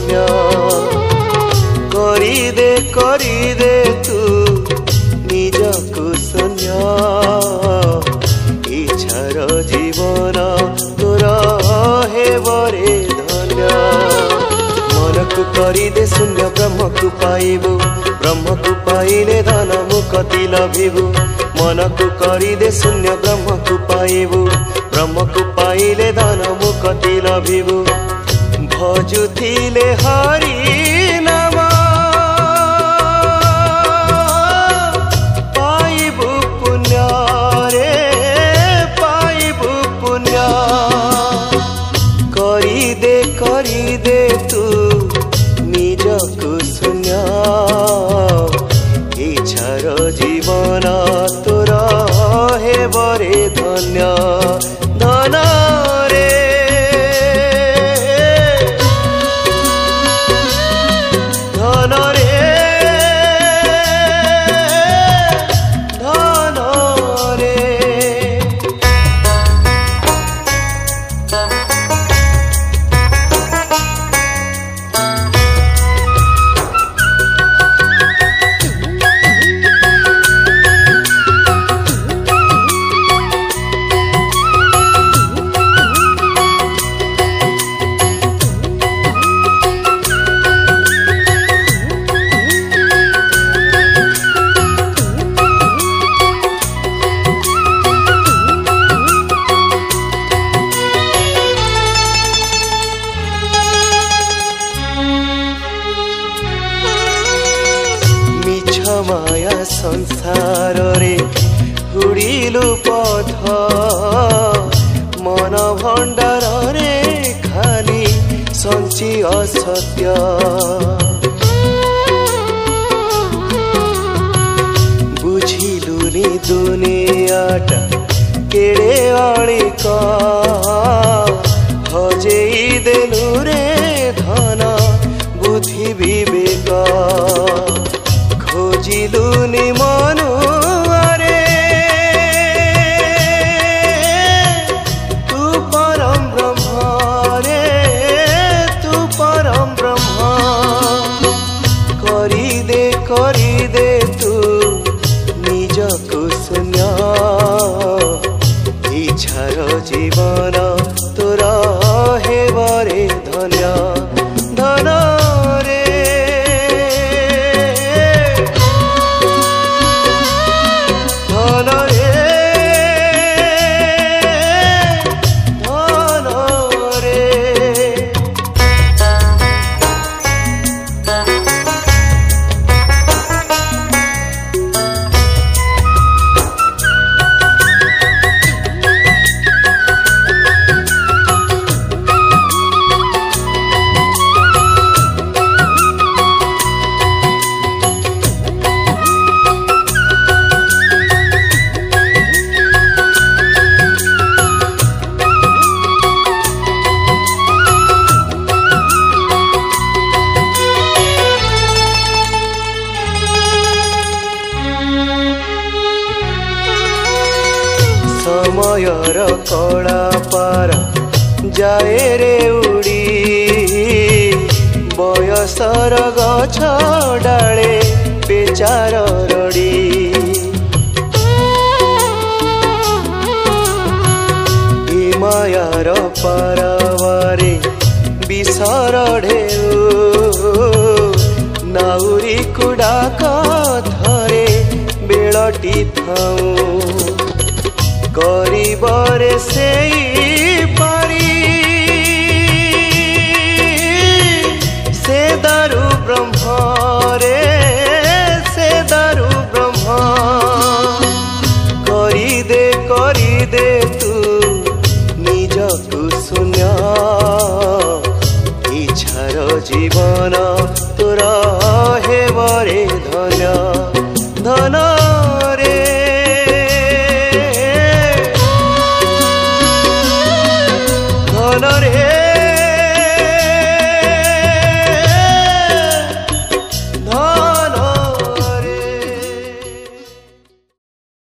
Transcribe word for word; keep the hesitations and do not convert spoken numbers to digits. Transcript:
धन्य करी दे करी दे तू निजकु शून्य इच्छार जीवन तोर हेबरे धन्य मन को करी दे शून्य ब्रह्म को पाइबू ब्रह्म को पाइले धन मुक्ति लभिबू मन को करी दे शून्य ब्रह्म को पाइबू ब्रह्म को पाइले धन मुक्ति लभिबू भजुथिले हरि नाम पाइबू पुण्य रे पाइबू पुण्य करी दे करी दे तू निजकु शून्य इच्छार जीवन तोर हेबरे धन्य धन रे धन रे धन रे माया संसार रे हुड़िलु पथ मन भंडार रे खाली संची असत्य बुझिलुनी दुनियाटा केड़े अणिक हजेई देलु रे धन बुद्धि विवेक खोजिलुनी मनु रे तू परम ब्रह्म रे तू परम ब्रह्म करी दे करी दे तू निजकु शून्य इच्छार जीवन तोर हेबरे धन्य धन रे समयर कला पार जाए रे उड़ी बयसर गछ डाले बेचार रड़ी मायार पारावारे विसर ढेउ नाउरी कुड़ा कथरे बेलटी थाऊ गरीबरे सेई